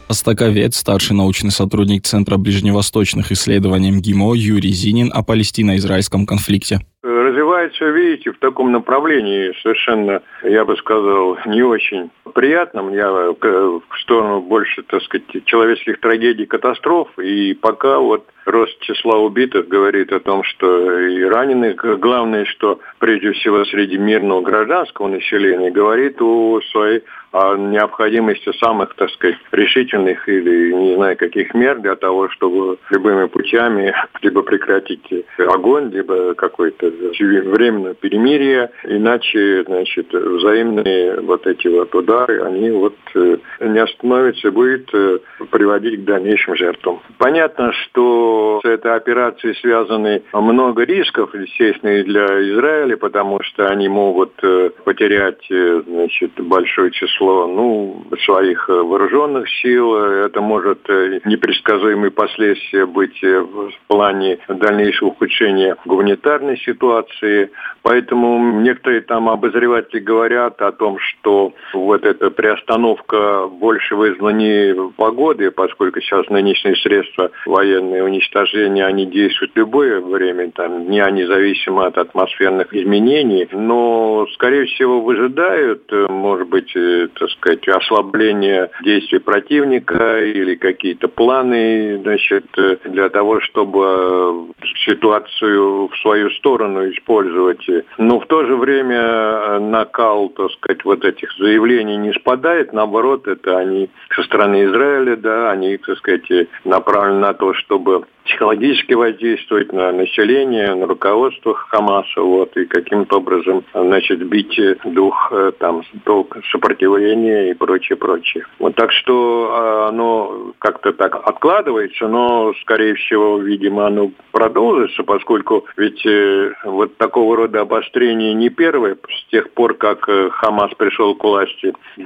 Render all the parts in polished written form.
Востоковед, старший научный сотрудник Центра ближневосточных исследований МГИМО Юрий Зинин о палестино-израильском конфликте. Развивается, видите, в таком направлении совершенно, я бы сказал, не очень приятном. Я в сторону больше, так сказать, человеческих трагедий, катастроф. И пока вот рост числа убитых говорит о том, что и раненых, главное, что прежде всего среди мирного гражданского населения, говорит о необходимости самых, так сказать, решительных или не знаю каких мер для того, чтобы любыми путями либо прекратить огонь, либо какое-то временное перемирие, иначе, значит, взаимные вот эти вот удары, они вот не остановятся и будет приводить к дальнейшим жертвам. Понятно, что с этой операцией связаны много рисков, естественно, и для Израиля, потому что они могут потерять, значит, большое число своих вооруженных сил. Это может непредсказуемые последствия быть в плане дальнейшего ухудшения гуманитарной ситуации. Поэтому некоторые там обозреватели говорят о том, что вот эта приостановка больше вызвана не погодой, поскольку сейчас нынешние средства военные уничтожения, они действуют в любое время, там, независимо от атмосферных изменений, но, скорее всего, выжидают, может быть, так сказать, ослабление действий противника или какие-то планы, значит, для того, чтобы ситуацию в свою сторону использовать. Но в то же время накал, так сказать, вот этих заявлений не спадает, наоборот, это они со стороны Израиля, да, они, так сказать, направлены на то, чтобы психологически воздействовать на население, на руководство Хамаса, вот, и каким-то образом, значит, бить дух, там, сопротивления и прочее. Вот, так что оно как-то так откладывается, но, скорее всего, видимо, оно продолжится, поскольку ведь вот такого рода обострение не первое. С тех пор, как Хамас пришел к власти в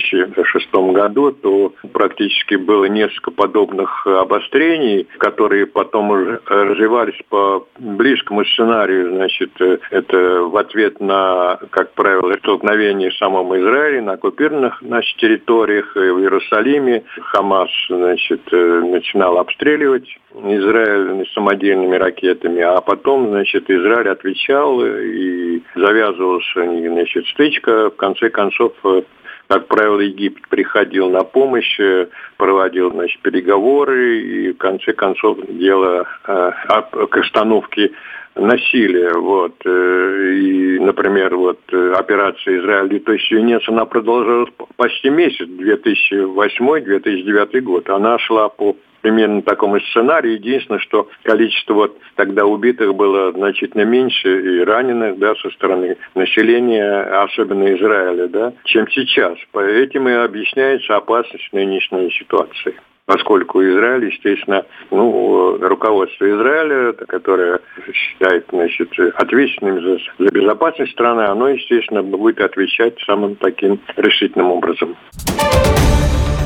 2006 году, то практически было несколько подобных обострений, которые потом уже развивались по близкому сценарию. Значит, это в ответ на, как правило, столкновение в самом Израиле, на оккупированных, значит, территориях, в Иерусалиме. Хамас, значит, начинал обстреливать Израиль самодельными ракетами, а потом, значит, Израиль отвечал и завязывалась, значит, стычка. В конце концов, как правило, Египет приходил на помощь, проводил, значит, переговоры, и в конце концов дело к остановке насилия. Вот. И, например, вот операция Израиль-Летучий свинец, она продолжалась почти месяц, 2008-2009 год. Она шла по примерно такому сценарию. Единственное, что количество вот тогда убитых было значительно меньше и раненых, да, со стороны населения, особенно Израиля, да, чем сейчас. Этим и объясняется опасность нынешней ситуации. Поскольку Израиль, естественно, руководство Израиля, которое считает, значит, ответственным за безопасность страны, оно, естественно, будет отвечать самым таким решительным образом.